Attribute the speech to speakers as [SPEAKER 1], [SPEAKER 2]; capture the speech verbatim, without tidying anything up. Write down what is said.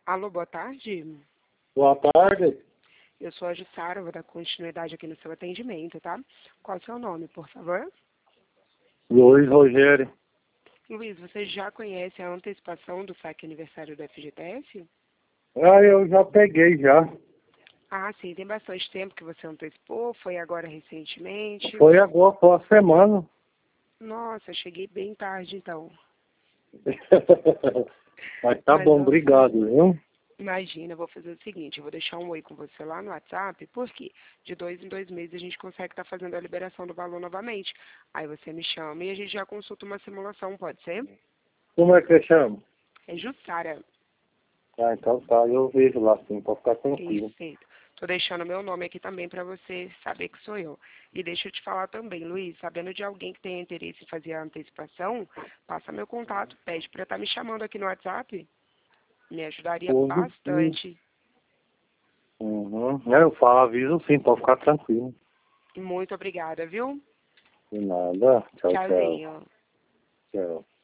[SPEAKER 1] Alô, boa tarde.
[SPEAKER 2] Boa tarde.
[SPEAKER 1] Eu sou a Jussara, vou dar continuidade aqui no seu atendimento, tá? Qual é o seu nome, por favor?
[SPEAKER 2] Luiz Rogério.
[SPEAKER 1] Luiz, você já conhece a antecipação do saque aniversário do F G T S?
[SPEAKER 2] Ah, eu já peguei já.
[SPEAKER 1] Ah, sim, tem bastante tempo que você antecipou, foi agora recentemente?
[SPEAKER 2] Foi agora, foi uma semana.
[SPEAKER 1] Nossa, eu cheguei bem tarde, então.
[SPEAKER 2] Mas tá
[SPEAKER 1] Mas
[SPEAKER 2] bom,
[SPEAKER 1] eu-
[SPEAKER 2] obrigado, viu?
[SPEAKER 1] Imagina, eu vou fazer o seguinte, eu vou deixar um oi com você lá no WhatsApp, porque de dois em dois meses a gente consegue estar fazendo a liberação do valor novamente. Aí você me chama e a gente já consulta uma simulação, pode ser?
[SPEAKER 2] Como é que você chama?
[SPEAKER 1] É Jussara.
[SPEAKER 2] Ah, então tá, eu vejo lá sim, pode ficar tranquilo.
[SPEAKER 1] Perfeito. Tô deixando meu nome aqui também para você saber que sou eu. E deixa eu te falar também, Luiz, sabendo de alguém que tenha interesse em fazer a antecipação, passa meu contato, pede para estar me chamando aqui no WhatsApp. Me ajudaria
[SPEAKER 2] Tudo sim.
[SPEAKER 1] bastante.
[SPEAKER 2] Uhum. É, eu falo, aviso sim, pode ficar tranquilo.
[SPEAKER 1] Muito obrigada, viu?
[SPEAKER 2] De nada. Tchau, tchau.
[SPEAKER 1] Tchauzinho.
[SPEAKER 2] Tchau.